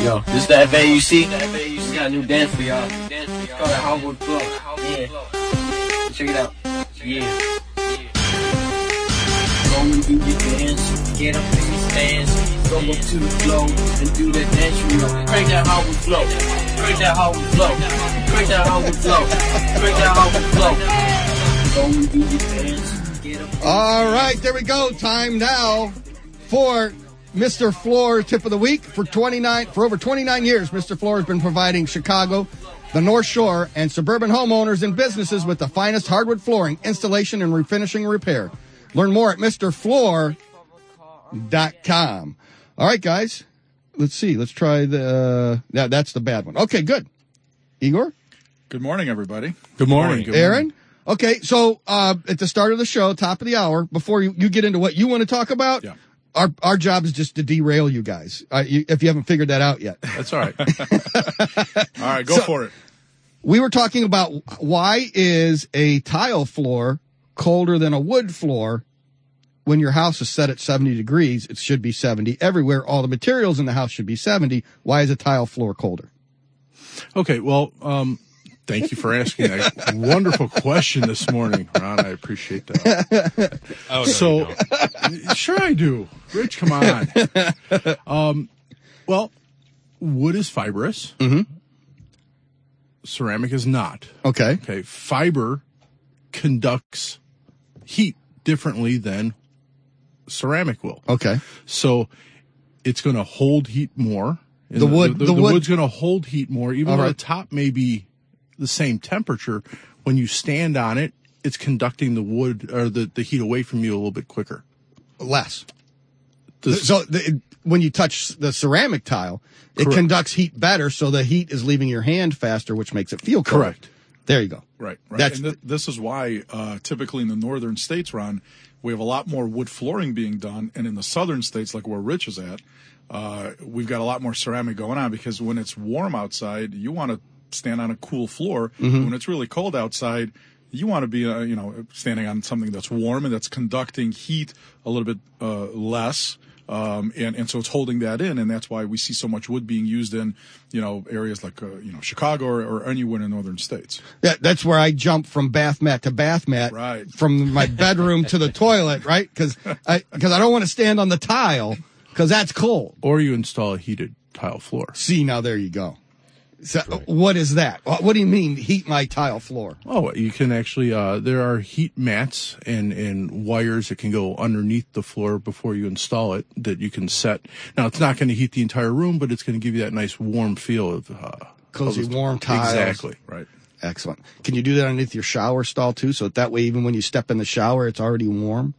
go. This is the FAUC. We got a new dance for y'all. It's called the Hardwood Flow. Yeah. Check it out. Yeah. Go and do your dance. Get up in the stands. Go up to the flow and do that dance. You know. Crank that Hardwood Flow. Crank that Hardwood Flow. Crank that Hardwood Flow. Crank that Hardwood Flow. Go and do your dance. Get up. All right, there we go. Time now for Mr. Floor Tip of the Week. For over 29 years, Mr. Floor has been providing Chicago, the North Shore, and suburban homeowners and businesses with the finest hardwood flooring, installation, and refinishing and repair. Learn more at MrFloor.com. All right, guys. Let's see. Let's try that's the bad one. Okay, good. Igor? Good morning, everybody. Good morning. Good Aaron? morning. Okay, so at the start of the show, top of the hour, before you get into what you want to talk about, yeah. Our job is just to derail you guys, if you haven't figured that out yet. That's all right. All right, go for it. We were talking about why is a tile floor colder than a wood floor when your house is set at 70 degrees? It should be 70 everywhere. All the materials in the house should be 70. Why is a tile floor colder? Okay, well, thank you for asking that wonderful question this morning, Ron. I appreciate that. Oh, no, so, sure I do. Rich, come on. Well, wood is fibrous. Mm-hmm. Ceramic is not. Okay. Okay. Fiber conducts heat differently than ceramic will. Okay. So it's going to hold heat more. The wood's going to hold heat more, even though the top may be the same temperature. When you stand on it, it's conducting the wood or the heat away from you a little bit quicker. Less. When you touch the ceramic tile, it conducts heat better, so the heat is leaving your hand faster, which makes it feel cold. Correct. There you go. Right. And this is why typically in the northern states, Ron, we have a lot more wood flooring being done, and in the southern states, like where Rich is at, we've got a lot more ceramic going on, because when it's warm outside, you want to stand on a cool floor. Mm-hmm. When it's really cold outside, you want to be, standing on something that's warm and that's conducting heat a little bit less. And so it's holding that in, and that's why we see so much wood being used in, areas like, Chicago or anywhere in the northern states. Yeah, that's where I jump from bath mat to bath mat, right? From my bedroom to the toilet, right? Because I don't want to stand on the tile because that's cold. Or you install a heated tile floor. See, now there you go. So what is that? What do you mean heat my tile floor? Oh, you can actually, there are heat mats and wires that can go underneath the floor before you install it that you can set. Now, it's not going to heat the entire room, but it's going to give you that nice warm feel of cozy warm tiles. Exactly. Right. Excellent. Can you do that underneath your shower stall too? So that way, even when you step in the shower, it's already warm?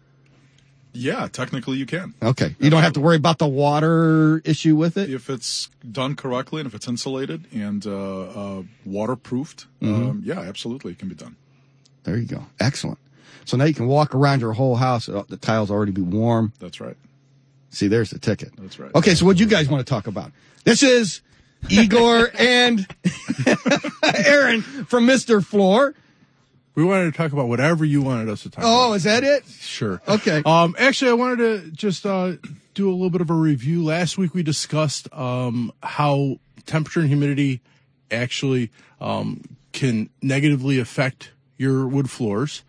Yeah, technically you can. Okay. You don't have to worry about the water issue with it? If it's done correctly and if it's insulated and waterproofed, yeah, absolutely, it can be done. There you go. Excellent. So now you can walk around your whole house. The tiles already be warm. That's right. See, there's the ticket. That's right. Okay, so what do you guys want to talk about? This is Igor and Aaron from Mr. Floor. We wanted to talk about whatever you wanted us to talk about. Oh, is that it? Sure. Okay. Actually, I wanted to just do a little bit of a review. Last week we discussed how temperature and humidity actually can negatively affect your wood floors.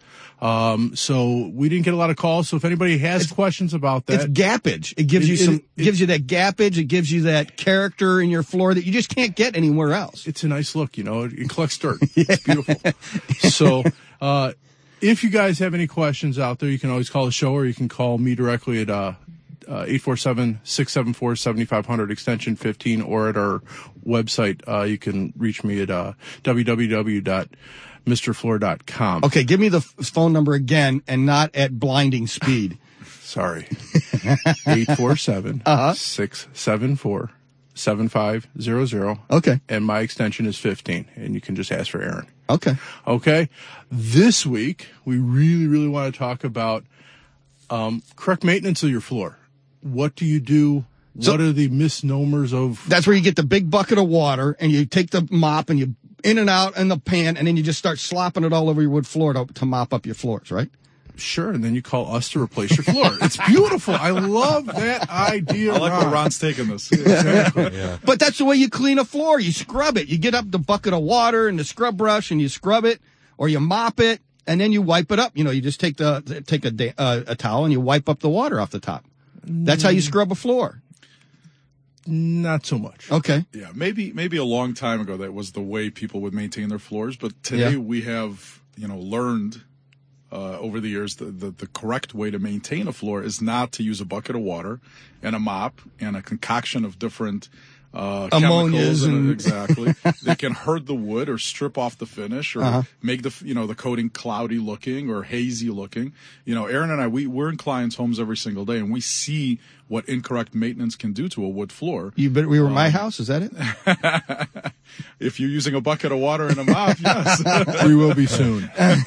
So we didn't get a lot of calls. So if anybody has questions about that, it's gappage. It gives gives you that gappage. It gives you that character in your floor that you just can't get anywhere else. It's a nice look, It collects dirt. It's beautiful. So, if you guys have any questions out there, you can always call the show, or you can call me directly at 847-674-7500 extension 15, or at our website. You can reach me at www.mrfloor.com. Okay, give me the phone number again, and not at blinding speed. Sorry. 847-674-7500. Okay. And my extension is 15, and you can just ask for Aaron. Okay. This week, we really, really want to talk about correct maintenance of your floor. What do you do? What are the misnomers of... That's where you get the big bucket of water, and you take the mop, and you in and out in the pan, and then you just start slopping it all over your wood floor to mop up your floors, right? Sure, and then you call us to replace your floor. It's beautiful. I love that idea. I like where Ron. Ron's taking this. Exactly. But that's the way you clean a floor. You scrub it. You get up the bucket of water and the scrub brush and you scrub it, or you mop it, and then you wipe it up. You know, you just take a towel and you wipe up the water off the top. That's how you scrub a floor. Not so much. Okay. Yeah, maybe a long time ago that was the way people would maintain their floors, but today we have, learned over the years the correct way to maintain a floor is not to use a bucket of water and a mop and a concoction of different Ammonias chemicals and exactly. They can hurt the wood or strip off the finish or make the coating cloudy looking or hazy looking. Aaron and I, we're in clients' homes every single day, and we see what incorrect maintenance can do to a wood floor. We were in my house. Is that it? If you're using a bucket of water and a mop, yes. We will be soon.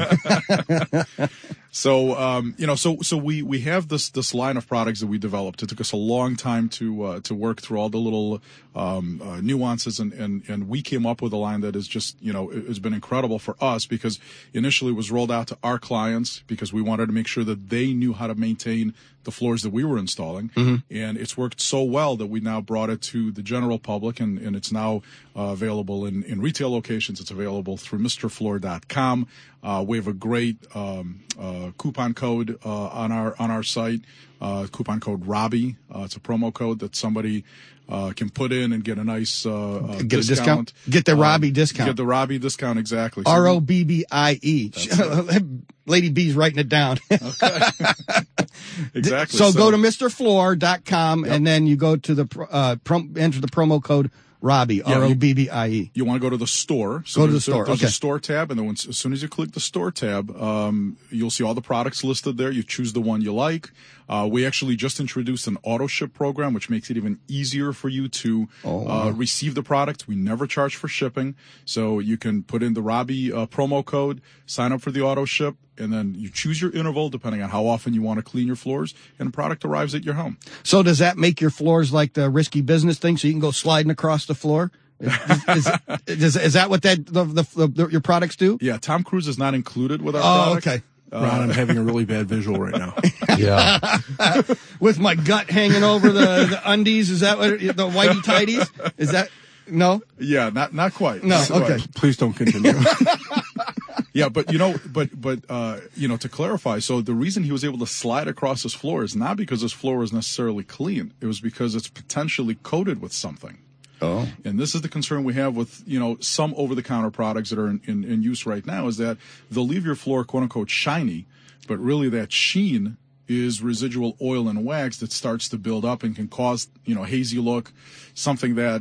So we have this line of products that we developed. It took us a long time to work through all the little nuances, and we came up with a line that is just, it's been incredible for us because initially it was rolled out to our clients because we wanted to make sure that they knew how to maintain the floors that we were installing. And it's worked so well that we now brought it to the general public, and it's now available in retail locations. It's available through MrFloor.com. We have a great coupon code on our site, coupon code Robbie. It's a promo code that somebody can put in and get a nice Get a discount. discount. Get the Robbie discount. Get the Robbie discount, exactly. So ROBBIE. Lady B's writing it down. Exactly. So go to MrFloor.com and then you go to enter the promo code Robbie, ROBBIE. You want to go to the store. So Go to the store. There's Okay. a store tab, and then as soon as you click the store tab, you'll see all the products listed there. You choose the one you like. We actually just introduced an auto ship program, which makes it even easier for you to receive the product. We never charge for shipping, so you can put in the Robbie promo code, sign up for the auto ship, and then you choose your interval depending on how often you want to clean your floors, and the product arrives at your home. So does that make your floors like the risky business thing, so you can go sliding across the floor? Is that what your products do? Yeah, Tom Cruise is not included with our product. Okay. Ron, I'm having a really bad visual right now. Yeah. With my gut hanging over the undies, is that what the whitey tighties? Is that no? Yeah, not quite. No, okay. Right. Please don't continue. Yeah, but to clarify, so the reason he was able to slide across his floor is not because his floor was necessarily clean. It was because it's potentially coated with something. Oh. And this is the concern we have with, some over-the-counter products that are in use right now, is that they'll leave your floor, quote-unquote, shiny, but really that sheen is residual oil and wax that starts to build up and can cause, hazy look, something that,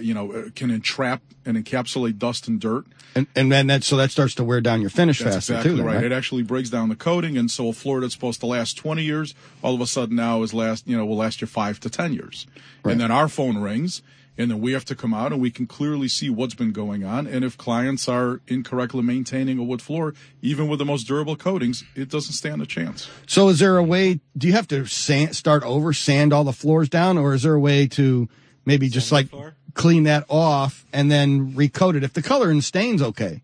can entrap and encapsulate dust and dirt. And then that starts to wear down your finish That's faster exactly too. right. It actually breaks down the coating, and so a floor that's supposed to last 20 years, all of a sudden now will last you 5 to 10 years. Right. And then our phone rings, and then we have to come out and we can clearly see what's been going on. And if clients are incorrectly maintaining a wood floor, even with the most durable coatings, it doesn't stand a chance. So is there a way, do you have to start over, sand all the floors down, or is there a way to maybe just like clean that off and then recoat it if the color and stain's okay?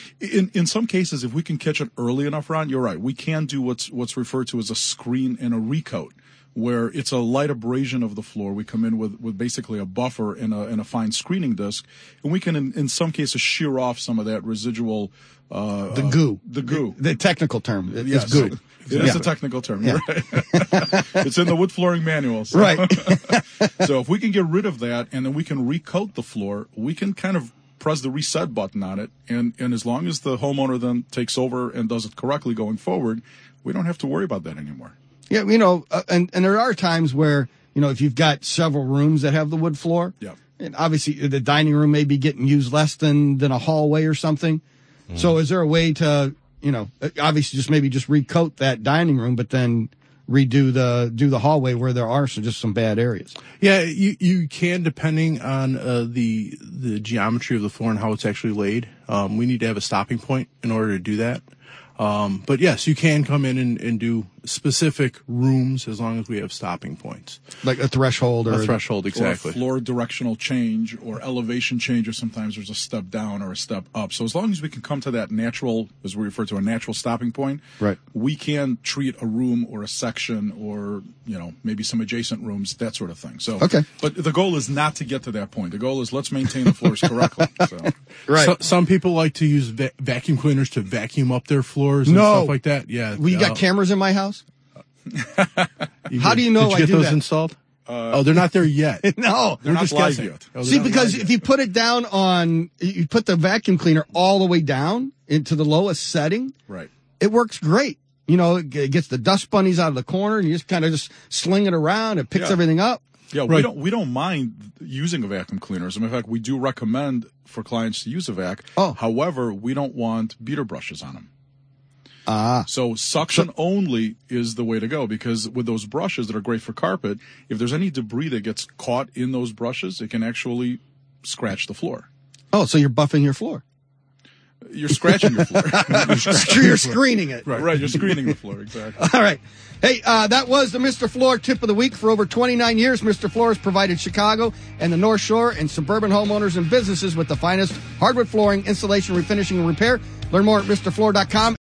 In some cases, if we can catch it early enough, Ron, you're right. We can do what's referred to as a screen and a recoat, where it's a light abrasion of the floor. We come in with basically a buffer and a fine screening disc, and we can, in some cases, shear off some of that residual the goo. The technical term. Yes, It's goo. It is a technical term. Yeah. You're right. It's in the wood flooring manual. So. Right. So if we can get rid of that and then we can recoat the floor, we can kind of press the reset button on it. And as long as the homeowner then takes over and does it correctly going forward, we don't have to worry about that anymore. Yeah, and there are times where, if you've got several rooms that have the wood floor, yeah, and obviously the dining room may be getting used less than a hallway or something. So is there a way to, obviously just recoat that dining room, but then do the hallway where there are just some bad areas? Yeah, you can, depending on the geometry of the floor and how it's actually laid. We need to have a stopping point in order to do that. But yes, you can come in and do specific rooms as long as we have stopping points. Like a threshold or A threshold, exactly. Or a floor directional change or elevation change, or sometimes there's a step down or a step up. So as long as we can come to that natural, as we refer to, a natural stopping point, Right. we can treat a room or a section or, maybe some adjacent rooms, that sort of thing. So, Okay. But the goal is not to get to that point. The goal is let's maintain the floors correctly. So. Right. Some people like to use vacuum cleaners to vacuum up their floors and No. stuff like that. Yeah. We got cameras in my house. How do you know Did you I get do those that? installed? They're not there yet. No. They're not just live guessing. yet. Oh, they're See, not because live if you put it down you put the vacuum cleaner all the way down into the lowest setting, Right. it works great. It gets the dust bunnies out of the corner, and you just kind of just sling it around. It picks Yeah. everything up. Yeah, Right. we don't mind using a vacuum cleaner. As a matter of fact, we do recommend for clients to use a vac. Oh. However, we don't want beater brushes on them. Ah. So suction only is the way to go, because with those brushes that are great for carpet, if there's any debris that gets caught in those brushes, it can actually scratch the floor. Oh, so you're buffing your floor. You're scratching your floor. You're screening it. Right, you're screening the floor, exactly. All right. Hey, that was the Mr. Floor tip of the week. For over 29 years, Mr. Floor has provided Chicago and the North Shore and suburban homeowners and businesses with the finest hardwood flooring, installation, refinishing, and repair. Learn more at MrFloor.com.